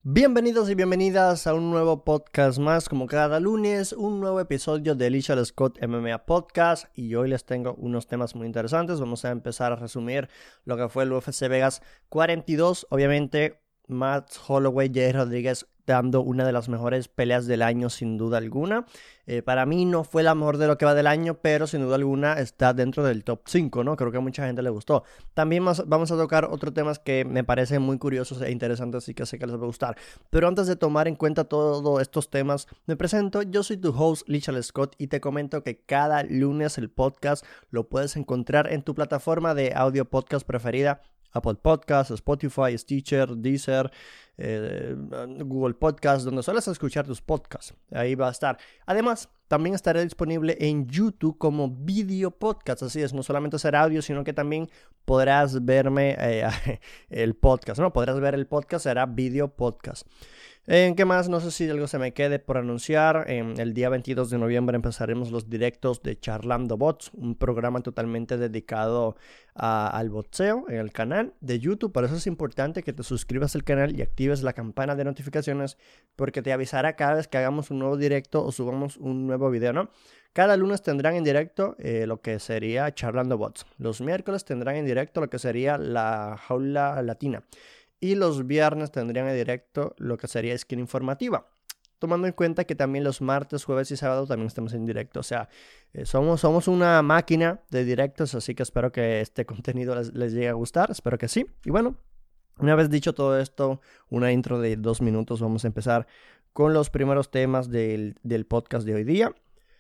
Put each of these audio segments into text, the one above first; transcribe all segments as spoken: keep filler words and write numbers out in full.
Bienvenidos y bienvenidas a un nuevo podcast más, como cada lunes, un nuevo episodio de Lichal Scott M M A Podcast, y hoy les tengo unos temas muy interesantes. Vamos a empezar a resumir lo que fue el U F C Vegas cuarenta y dos, obviamente Max Holloway, Yair Rodríguez dando una de las mejores peleas del año sin duda alguna. Eh, para mí no fue la mejor de lo que va del año, pero sin duda alguna está dentro del top cinco, ¿no? Creo que a mucha gente le gustó. También más, vamos a tocar otros temas que me parecen muy curiosos e interesantes y que sé que les va a gustar. Pero antes de tomar en cuenta todos estos temas, me presento. Yo soy tu host, Lichal Scott, y te comento que cada lunes el podcast lo puedes encontrar en tu plataforma de audio podcast preferida. Apple Podcasts, Spotify, Stitcher, Deezer, eh, Google Podcasts, donde sueles escuchar tus podcasts. Ahí va a estar. Además, también estaré disponible en YouTube como video podcast. Así es, no solamente será audio, sino que también podrás verme eh, el podcast, ¿no? Podrás ver el podcast, será video podcast. ¿En qué más? No sé si algo se me quede por anunciar. En el día veintidós de noviembre empezaremos los directos de Charlando Bots, un programa totalmente dedicado a, al boxeo en el canal de YouTube. Por eso es importante que te suscribas al canal y actives la campana de notificaciones, porque te avisará cada vez que hagamos un nuevo directo o subamos un nuevo video, ¿no? Cada lunes tendrán en directo eh, lo que sería Charlando Bots. Los miércoles tendrán en directo lo que sería la jaula latina. Y los viernes tendrían en directo lo que sería Skin Informativa. Tomando en cuenta que también los martes, jueves y sábado también estamos en directo. O sea, eh, somos, somos una máquina de directos, así que espero que este contenido les, les llegue a gustar. Espero que sí. Y bueno, una vez dicho todo esto, una intro de dos minutos, vamos a empezar con los primeros temas del, del podcast de hoy día.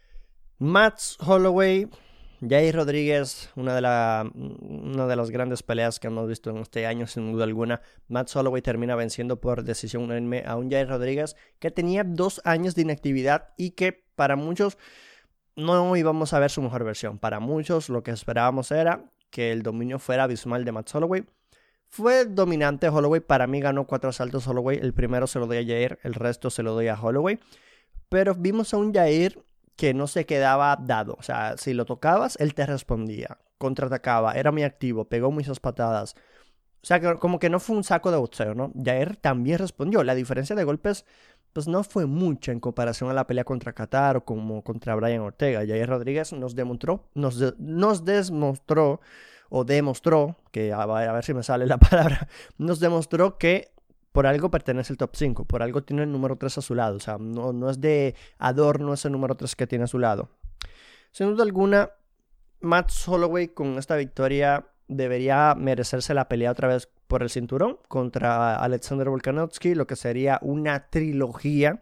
Max Holloway, Yair Rodríguez, una de, la, una de las grandes peleas que hemos visto en este año, sin duda alguna. Max Holloway termina venciendo por decisión unánime a un Yair Rodríguez que tenía dos años de inactividad y que para muchos no íbamos a ver su mejor versión. Para muchos lo que esperábamos era que el dominio fuera abismal de Max Holloway. Fue dominante Holloway, para mí ganó cuatro asaltos Holloway. El primero se lo doy a Yair, el resto se lo doy a Holloway. Pero vimos a un Yair que no se quedaba dado. O sea, si lo tocabas, él te respondía, contraatacaba, era muy activo, pegó muchas patadas. O sea, que como que no fue un saco de boxeo, ¿no? Yair también respondió. La diferencia de golpes, pues no fue mucha en comparación a la pelea contra Qatar o como contra Brian Ortega. Yair Rodríguez nos demostró, nos, de, nos demostró, o demostró, que a ver, a ver si me sale la palabra, nos demostró que por algo pertenece al top cinco, por algo tiene el número tres a su lado. O sea, no, no es de adorno ese número tres que tiene a su lado. Sin duda alguna, Max Holloway con esta victoria debería merecerse la pelea otra vez por el cinturón contra Alexander Volkanovski, lo que sería una trilogía.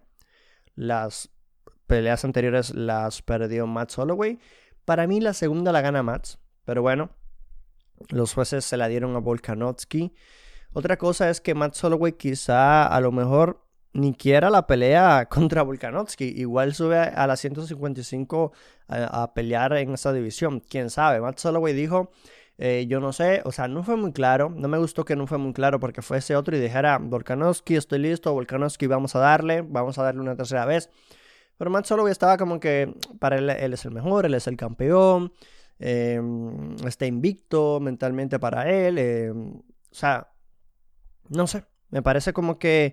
Las peleas anteriores las perdió Max Holloway. Para mí la segunda la gana Max, pero bueno, los jueces se la dieron a Volkanovski. Otra cosa es que Max Holloway quizá a lo mejor ni quiera la pelea contra Volkanovski. Igual sube a las ciento cincuenta y cinco a, a pelear en esa división. Quién sabe. Max Holloway dijo, eh, yo no sé, o sea, no fue muy claro. No me gustó que no fue muy claro porque fuese otro y dijera, Volkanovski, estoy listo, Volkanovski, vamos a darle, vamos a darle una tercera vez. Pero Max Holloway estaba como que para él, él es el mejor, él es el campeón, eh, está invicto mentalmente para él, eh, o sea... No sé, me parece como que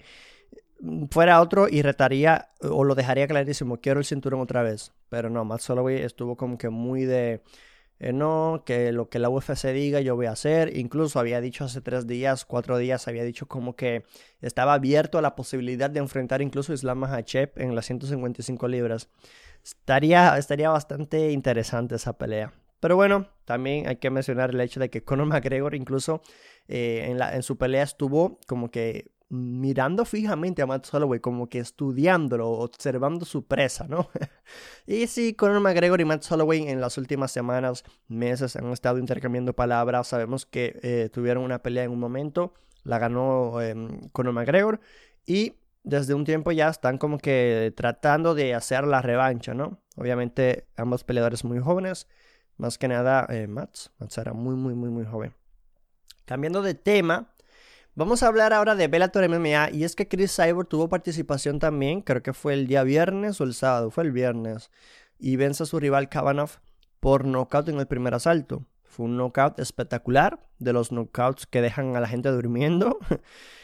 fuera otro y retaría o lo dejaría clarísimo, quiero el cinturón otra vez. Pero no, Max Holloway estuvo como que muy de, eh, no, que lo que la U F C diga yo voy a hacer. Incluso había dicho hace tres días, cuatro días, había dicho como que estaba abierto a la posibilidad de enfrentar incluso a Islam Makhachev en las ciento cincuenta y cinco libras. Estaría, estaría bastante interesante esa pelea. Pero bueno, también hay que mencionar el hecho de que Conor McGregor incluso eh, en, la, en su pelea estuvo como que mirando fijamente a Max Holloway, como que estudiándolo, observando su presa, ¿no? Y sí, Conor McGregor y Max Holloway en las últimas semanas, meses han estado intercambiando palabras. Sabemos que eh, tuvieron una pelea en un momento, la ganó eh, Conor McGregor y desde un tiempo ya están como que tratando de hacer la revancha, ¿no? Obviamente ambos peleadores muy jóvenes. Más que nada, eh, Max. Max era muy, muy, muy, muy joven. Cambiando de tema, vamos a hablar ahora de Bellator M M A. Y es que Cris Cyborg tuvo participación también. Creo que fue el día viernes o el sábado. Fue el viernes. Y vence a su rival Kavanagh por nocaut en el primer asalto. Fue un knockout espectacular. De los knockouts que dejan a la gente durmiendo.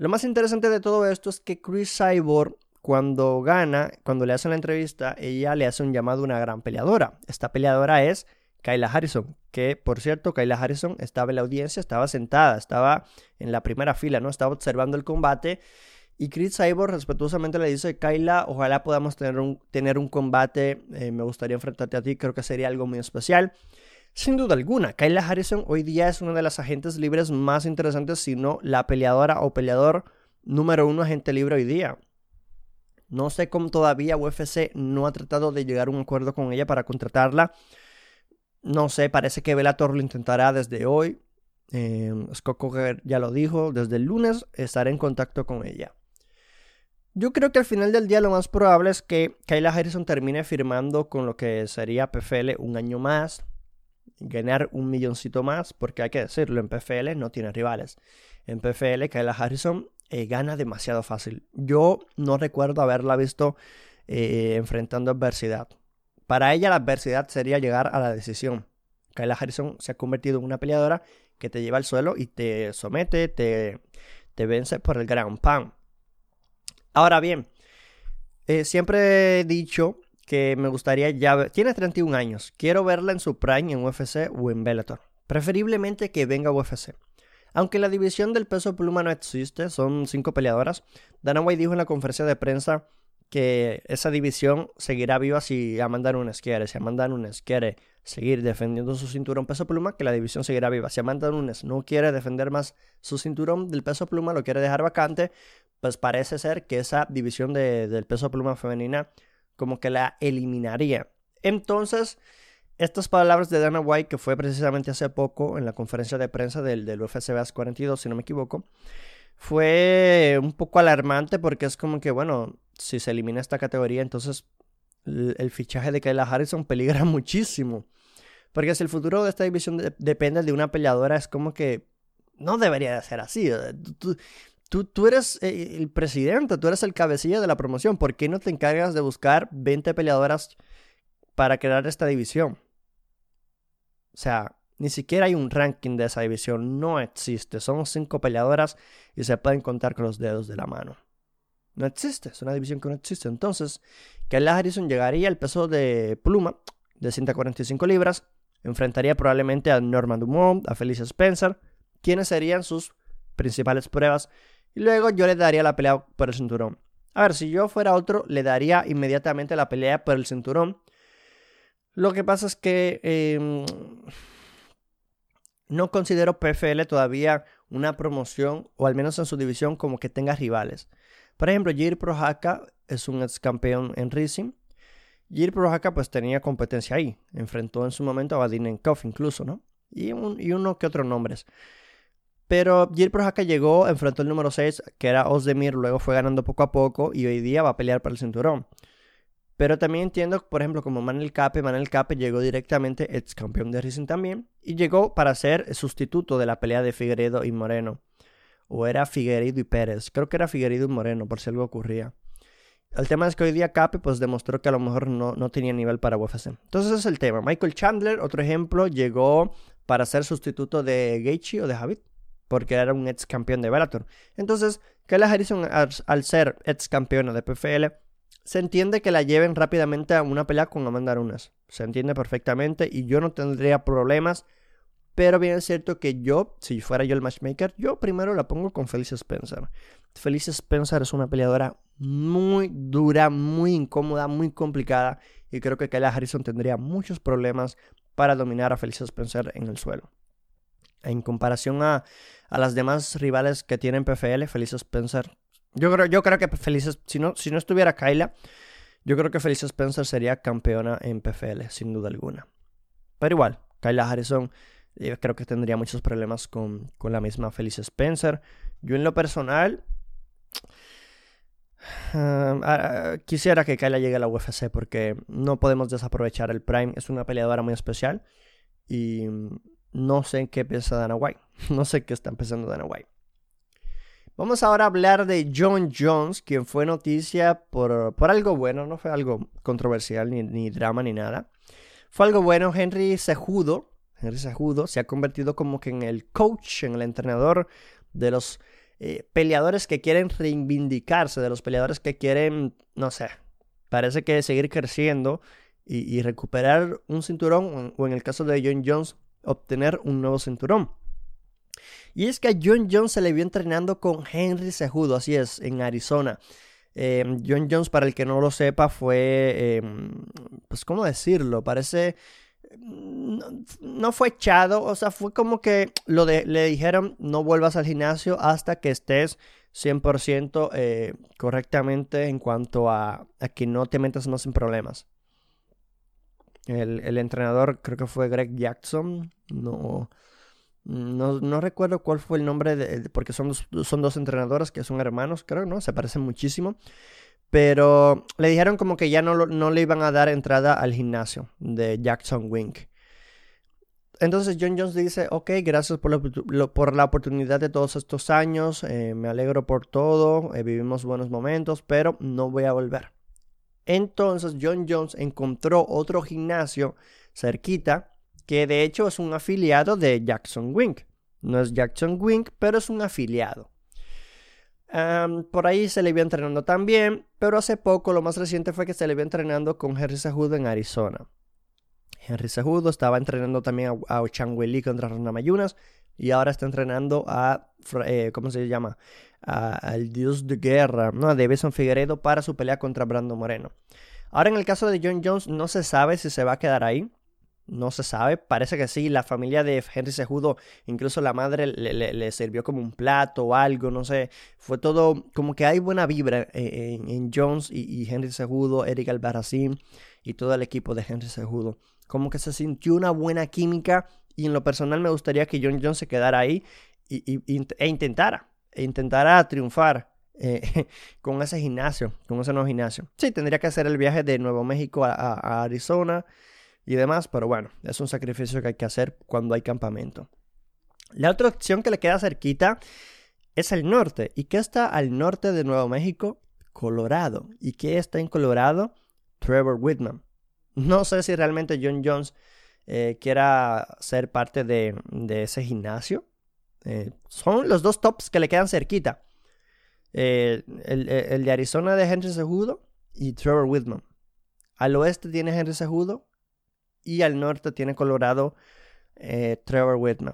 Lo más interesante de todo esto es que Cris Cyborg, cuando gana, cuando le hacen la entrevista, ella le hace un llamado a una gran peleadora. Esta peleadora es Kayla Harrison, que por cierto, Kayla Harrison estaba en la audiencia, estaba sentada, estaba en la primera fila, ¿no? Estaba observando el combate. Y Cris Cyborg respetuosamente le dice: Kayla, ojalá podamos tener un, tener un combate, eh, me gustaría enfrentarte a ti, creo que sería algo muy especial. Sin duda alguna, Kayla Harrison hoy día es una de las agentes libres más interesantes, si no la peleadora o peleador número uno agente libre hoy día. No sé cómo todavía U F C no ha tratado de llegar a un acuerdo con ella para contratarla. No sé, parece que Bellator lo intentará desde hoy. Eh, Scott Coker ya lo dijo, desde el lunes estaré en contacto con ella. Yo creo que al final del día lo más probable es que Kayla Harrison termine firmando con lo que sería P F L un año más, ganar un milloncito más, porque hay que decirlo, en P F L no tiene rivales. En P F L Kayla Harrison eh, gana demasiado fácil. Yo no recuerdo haberla visto eh, enfrentando adversidad. Para ella la adversidad sería llegar a la decisión. Kayla Harrison se ha convertido en una peleadora que te lleva al suelo y te somete, te, te vence por el ground pound. Ahora bien, eh, siempre he dicho que me gustaría ya ver, tiene treinta y un años, quiero verla en su prime en U F C o en Bellator, preferiblemente que venga a U F C. Aunque la división del peso pluma no existe, son cinco peleadoras. Dana White dijo en la conferencia de prensa que esa división seguirá viva si Amanda Nunes quiere. Si Amanda Nunes quiere seguir defendiendo su cinturón peso pluma, que la división seguirá viva. Si Amanda Nunes no quiere defender más su cinturón del peso pluma, lo quiere dejar vacante, pues parece ser que esa división de, del peso pluma femenina como que la eliminaría. Entonces, estas palabras de Dana White, que fue precisamente hace poco en la conferencia de prensa del, del U F C Base cuarenta y dos, si no me equivoco, fue un poco alarmante porque es como que, bueno, si se elimina esta categoría, entonces el, el fichaje de Kayla Harrison peligra muchísimo. Porque si el futuro de esta división de, depende de una peleadora, es como que no debería de ser así. Tú, tú, tú eres el presidente, tú eres el cabecilla de la promoción. ¿Por qué no te encargas de buscar veinte peleadoras para crear esta división? O sea, ni siquiera hay un ranking de esa división, no existe. Son cinco peleadoras y se pueden contar con los dedos de la mano. No existe, es una división que no existe. Entonces, Kayla Harrison llegaría al peso de pluma de ciento cuarenta y cinco libras, enfrentaría probablemente a Norma Dumont, a Felicia Spencer, quienes serían sus principales pruebas, y luego yo le daría la pelea por el cinturón. A ver, si yo fuera otro, le daría inmediatamente la pelea por el cinturón. Lo que pasa es que eh, no considero P F L todavía una promoción, o al menos en su división, como que tenga rivales. Por ejemplo, Jiri Prochazka es un ex campeón en Rizin. Jiri Prochazka pues tenía competencia ahí. Enfrentó en su momento a Vadim Nemkov incluso, ¿no? Y, un, y uno que otros nombres. Pero Jiri Prochazka llegó, enfrentó el número seis, que era Ozdemir, luego fue ganando poco a poco y hoy día va a pelear por el cinturón. Pero también entiendo, por ejemplo, como Manel Kape. Manel Kape llegó directamente, ex campeón de Rizin también, y llegó para ser sustituto de la pelea de Figueiredo y Moreno. O era Figueiredo y Pérez. Creo que era Figueiredo y Moreno, por si algo ocurría. El tema es que hoy día Kape pues demostró que a lo mejor no, no tenía nivel para U F C. Entonces ese es el tema. Michael Chandler, otro ejemplo, llegó para ser sustituto de Gaethje o de Khabib, porque era un ex campeón de Bellator. Entonces, Kayla Harrison, al, al ser ex campeona de P F L, se entiende que la lleven rápidamente a una pelea con Amanda Nunes. Se entiende perfectamente y yo no tendría problemas. Pero bien es cierto que yo, si fuera yo el matchmaker, yo primero la pongo con Felicia Spencer. Felicia Spencer es una peleadora muy dura, muy incómoda, muy complicada. Y creo que Kayla Harrison tendría muchos problemas para dominar a Felicia Spencer en el suelo. En comparación a, a las demás rivales que tienen P F L, Felicia Spencer... Yo creo, yo creo que Felicia, si no, si no estuviera Kayla, yo creo que Felicia Spencer sería campeona en P F L, sin duda alguna. Pero igual, Kayla Harrison... Yo creo que tendría muchos problemas con, con la misma Felicia Spencer. Yo en lo personal uh, uh, quisiera que Kayla llegue a la U F C porque no podemos desaprovechar el Prime. Es una peleadora muy especial y no sé en qué piensa Dana White. No sé qué está empezando Dana White. Vamos ahora a hablar de Jon Jones, quien fue noticia por, por algo bueno. No fue algo controversial, ni, ni drama, ni nada. Fue algo bueno. Henry Cejudo Henry Cejudo se ha convertido como que en el coach, en el entrenador de los eh, peleadores que quieren reivindicarse, de los peleadores que quieren, no sé, parece que seguir creciendo y, y recuperar un cinturón, o en el caso de Jon Jones, obtener un nuevo cinturón. Y es que a Jon Jones se le vio entrenando con Henry Cejudo, así es, en Arizona. Eh, Jon Jones, para el que no lo sepa, fue, eh, pues, ¿cómo decirlo? Parece, no, no fue echado, o sea, fue como que lo de, le dijeron, no vuelvas al gimnasio hasta que estés cien por ciento eh, correctamente en cuanto a, a que no te metas más en problemas. El, el entrenador, creo que fue Greg Jackson, no... No, no recuerdo cuál fue el nombre, de, porque son dos, son dos entrenadoras que son hermanos, creo, ¿no? Se parecen muchísimo. Pero le dijeron como que ya no, no le iban a dar entrada al gimnasio de Jackson Wink. Entonces Jon Jones dice, ok, gracias por, lo, lo, por la oportunidad de todos estos años. Eh, me alegro por todo, eh, vivimos buenos momentos, pero no voy a volver. Entonces Jon Jones encontró otro gimnasio cerquita, que de hecho es un afiliado de Jackson Wink. No es Jackson Wink, pero es un afiliado. Um, por ahí se le vio entrenando también, pero hace poco, lo más reciente fue que se le vio entrenando con Henry Cejudo en Arizona. Henry Cejudo estaba entrenando también a, a Ochan Weili contra Ronda Mayunas, y ahora está entrenando a, eh, ¿cómo se llama? A, al dios de guerra, ¿no? A Deiveson Figueiredo para su pelea contra Brandon Moreno. Ahora en el caso de Jon Jones no se sabe si se va a quedar ahí. No se sabe, parece que sí. La familia de Henry Cejudo, incluso la madre le, le, le sirvió como un plato o algo, no sé. Fue todo, como que hay buena vibra en, en Jones y, y Henry Cejudo, Eric Albarracín y todo el equipo de Henry Cejudo. Como que se sintió una buena química, y en lo personal me gustaría que Jon Jones se quedara ahí y, y, e intentara, e intentara triunfar eh, con ese gimnasio, con ese nuevo gimnasio. Sí, tendría que hacer el viaje de Nuevo México a, a, a Arizona y demás, pero bueno, es un sacrificio que hay que hacer cuando hay campamento. La otra opción que le queda cerquita es el norte. ¿Y qué está al norte de Nuevo México? Colorado. ¿Y qué está en Colorado? Trevor Whitman. No sé si realmente Jon Jones eh, quiera ser parte de, de ese gimnasio. Eh, son los dos tops que le quedan cerquita. Eh, el, el de Arizona de Henry Cejudo y Trevor Whitman. Al oeste tiene Henry Cejudo y al norte tiene Colorado eh, Trevor Whitman.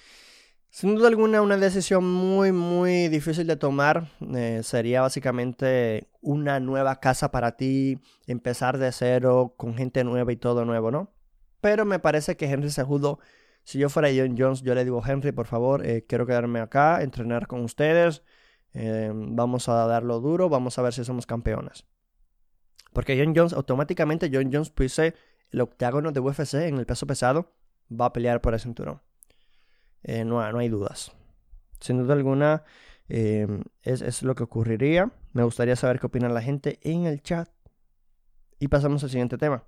Sin duda alguna, una decisión muy muy difícil de tomar. Eh, sería básicamente una nueva casa para ti, empezar de cero con gente nueva y todo nuevo, ¿no? Pero me parece que Henry Cejudo, si yo fuera Jon Jones, yo le digo, Henry, por favor, eh, quiero quedarme acá, entrenar con ustedes, eh, vamos a darlo duro, vamos a ver si somos campeones. Porque Jon Jones, automáticamente Jon Jones pise el octágono de U F C en el peso pesado, va a pelear por el cinturón. Eh, no, no hay dudas. Sin duda alguna, eh, es, es lo que ocurriría. Me gustaría saber qué opina la gente en el chat. Y pasamos al siguiente tema.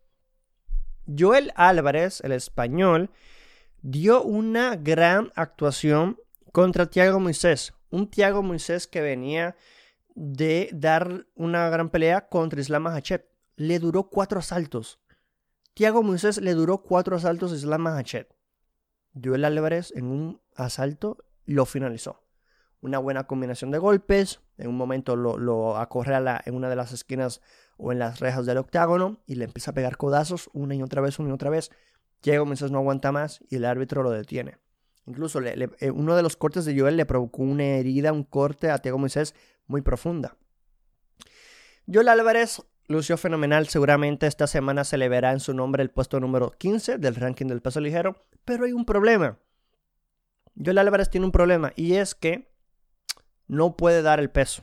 Joel Álvarez, el español, dio una gran actuación contra Thiago Moisés. Un Thiago Moisés que venía de dar una gran pelea contra Islam Makhachev. Le duró cuatro asaltos. Thiago Moisés le duró cuatro asaltos a Islam Makhachev. Joel Álvarez en un asalto lo finalizó. Una buena combinación de golpes. En un momento lo, lo acorrala en una de las esquinas o en las rejas del octágono y le empieza a pegar codazos una y otra vez, una y otra vez. Thiago Moisés no aguanta más y el árbitro lo detiene. Incluso le, le, uno de los cortes de Joel le provocó una herida, un corte a Thiago Moisés muy profunda. Joel Álvarez lució fenomenal. Seguramente esta semana se le verá en su nombre el puesto número quince del ranking del peso ligero. Pero hay un problema. Joel Álvarez tiene un problema y es que no puede dar el peso.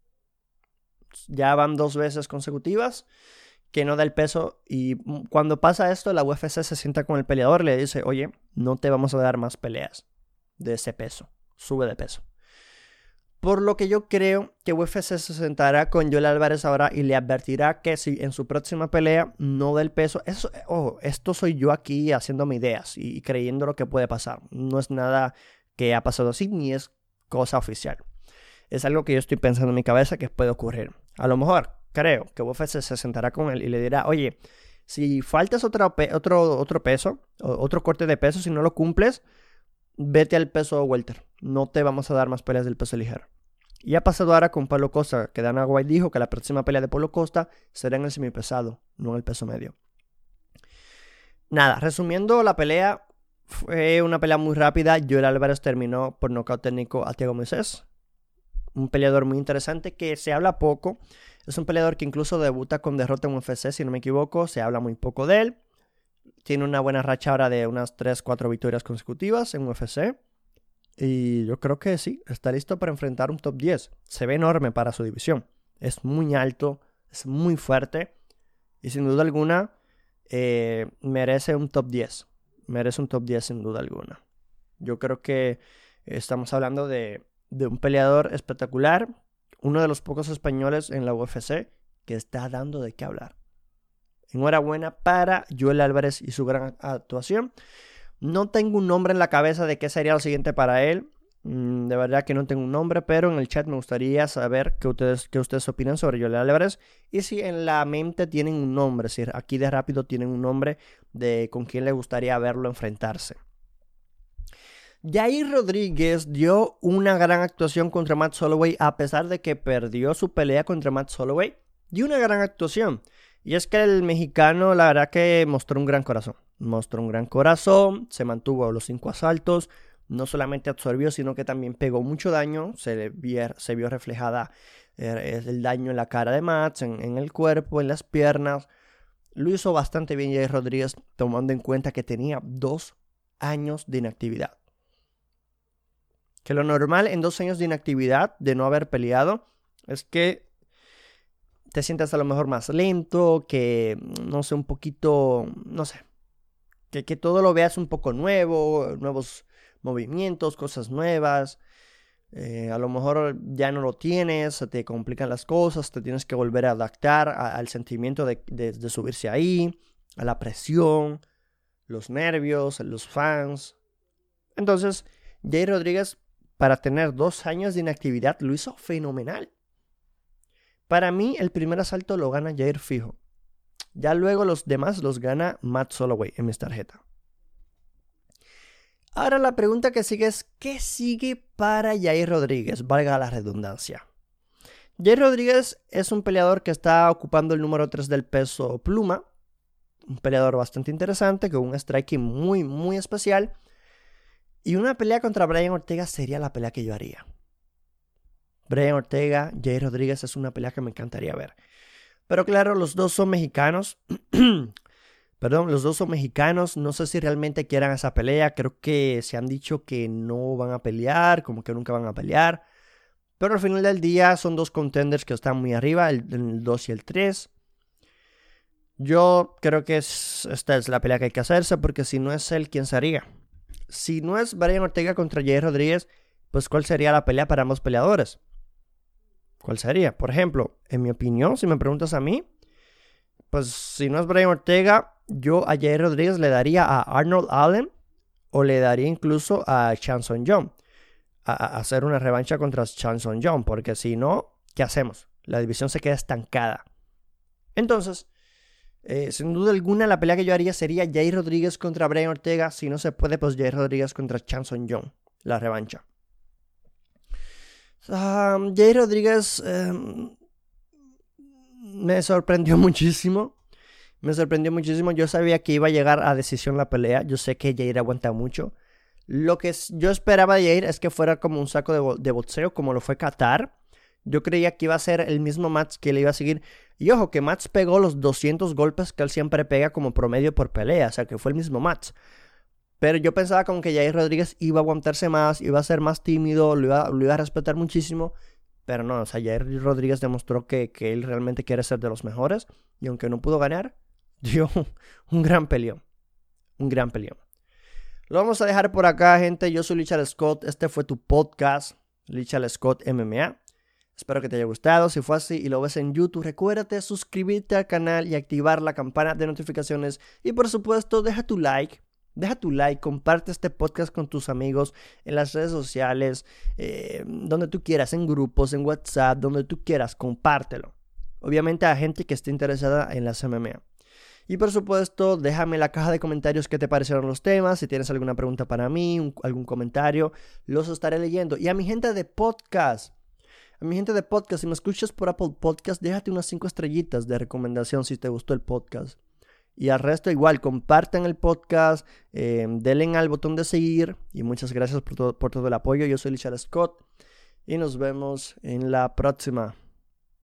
Ya van dos veces consecutivas que no da el peso, y cuando pasa esto la U F C se sienta con el peleador y le dice, oye, no te vamos a dar más peleas de ese peso, sube de peso. Por lo que yo creo que U F C se sentará con Joel Álvarez ahora y le advertirá que si en su próxima pelea no da el peso, eso, oh, esto soy yo aquí haciéndome ideas y, y creyendo lo que puede pasar. No es nada que ha pasado así, ni es cosa oficial. Es algo que yo estoy pensando en mi cabeza que puede ocurrir. A lo mejor, creo que U F C se sentará con él y le dirá, oye, si faltas otro, otro, otro peso, otro corte de peso, si no lo cumples, vete al peso welter. no te vamos a dar más peleas del peso ligero. Y ha pasado ahora con Paulo Costa, que Dana White dijo que la próxima pelea de Paulo Costa será en el semipesado, no en el peso medio. Nada, resumiendo la pelea, fue una pelea muy rápida. Joel Álvarez terminó por nocaut técnico a Thiago Moisés. Un peleador muy interesante que se habla poco. Es un peleador que incluso debuta con derrota en U F C, si no me equivoco. Se habla muy poco de él. Tiene una buena racha ahora de unas tres cuatro victorias consecutivas en U F C. Y yo creo que sí, está listo para enfrentar un top diez. Se ve enorme para su división. Es muy alto, es muy fuerte. Y sin duda alguna, eh, merece un top diez. Merece un top diez sin duda alguna. Yo creo que estamos hablando de, de un peleador espectacular. Uno de los pocos españoles en la U F C que está dando de qué hablar. Enhorabuena para Joel Álvarez y su gran actuación. No tengo un nombre en la cabeza de qué sería lo siguiente para él. Mm, de verdad que no tengo un nombre, pero en el chat me gustaría saber qué ustedes, qué ustedes opinan sobre Joel Álvarez. Y si en la mente tienen un nombre, si aquí de rápido tienen un nombre de con quién les gustaría verlo enfrentarse. Yair Rodríguez dio una gran actuación contra Max Holloway, a pesar de que perdió su pelea contra Max Holloway. Dio una gran actuación. Y es que el mexicano, la verdad que mostró un gran corazón. Mostró un gran corazón, se mantuvo a los cinco asaltos, no solamente absorbió, sino que también pegó mucho daño. Se vio, se vio reflejada eh, el daño en la cara de Max, en, en el cuerpo, en las piernas. Lo hizo bastante bien Yair Rodríguez, tomando en cuenta que tenía dos años de inactividad. Que lo normal en dos años de inactividad, de no haber peleado, es que te sientas a lo mejor más lento, que no sé, un poquito, no sé, que, que todo lo veas un poco nuevo, nuevos movimientos, cosas nuevas. Eh, a lo mejor ya no lo tienes, se te complican las cosas, te tienes que volver a adaptar a, al sentimiento de, de, de subirse ahí, a la presión, los nervios, los fans. Entonces, Yair Rodríguez, para tener dos años de inactividad, lo hizo fenomenal. Para mí, el primer asalto lo gana Yair fijo. Ya luego los demás los gana Max Holloway en mis tarjetas. Ahora la pregunta que sigue es, ¿qué sigue para Yair Rodríguez? Valga la redundancia. Yair Rodríguez es un peleador que está ocupando el número tres del peso pluma. Un peleador bastante interesante, con un striking muy, muy especial. Y una pelea contra Brian Ortega sería la pelea que yo haría. Brian Ortega, Yair Rodríguez es una pelea que me encantaría ver. Pero claro, los dos son mexicanos. Perdón, los dos son mexicanos. No sé si realmente quieran esa pelea. Creo que se han dicho que no van a pelear, como que nunca van a pelear. Pero al final del día son dos contenders que están muy arriba, el, el dos y el tres. Yo creo que es, esta es la pelea que hay que hacerse, porque si no es él, ¿quién sería? Si no es Brian Ortega contra Yair Rodríguez, pues ¿cuál sería la pelea para ambos peleadores? ¿Cuál sería? Por ejemplo, en mi opinión, si me preguntas a mí, pues si no es Brian Ortega, yo a Yair Rodríguez le daría a Arnold Allen o le daría incluso a Chan Sung Jung a, a hacer una revancha contra Chan Sung Jung, porque si no, ¿qué hacemos? La división se queda estancada. Entonces, eh, sin duda alguna, la pelea que yo haría sería Yair Rodríguez contra Brian Ortega. Si no se puede, pues Yair Rodríguez contra Chan Sung Jung, la revancha. Um, Yair Rodríguez eh, me sorprendió muchísimo. Me sorprendió muchísimo. Yo sabía que iba a llegar a decisión la pelea. Yo sé que Yair aguanta mucho. Lo que yo esperaba de Yair es que fuera como un saco de, bo de boxeo, como lo fue Qatar. Yo creía que iba a ser el mismo Max que le iba a seguir. Y ojo, que Max pegó los doscientos golpes que él siempre pega como promedio por pelea. O sea, que fue el mismo Max. Pero yo pensaba como que Yair Rodríguez iba a aguantarse más, iba a ser más tímido, lo iba, lo iba a respetar muchísimo. Pero no, o sea, Yair Rodríguez demostró que, que él realmente quiere ser de los mejores. Y aunque no pudo ganar, dio un gran peleón. Un gran peleón. Lo vamos a dejar por acá, gente. Yo soy Lichal Scott. Este fue tu podcast, Lichal Scott M M A. Espero que te haya gustado. Si fue así y lo ves en YouTube, recuérdate suscribirte al canal y activar la campana de notificaciones. Y por supuesto, deja tu like. Deja tu like, comparte este podcast con tus amigos en las redes sociales, eh, donde tú quieras, en grupos, en WhatsApp, donde tú quieras, compártelo. Obviamente a gente que esté interesada en las M M A. Y por supuesto, déjame en la caja de comentarios qué te parecieron los temas. Si tienes alguna pregunta para mí, un, algún comentario, los estaré leyendo. Y a mi gente de podcast, a mi gente de podcast, si me escuchas por Apple Podcast, déjate unas cinco estrellitas de recomendación si te gustó el podcast. Y al resto igual, compartan el podcast, eh, denle al botón de seguir. Y muchas gracias por todo, por todo el apoyo. Yo soy Lichard Scott y nos vemos en la próxima.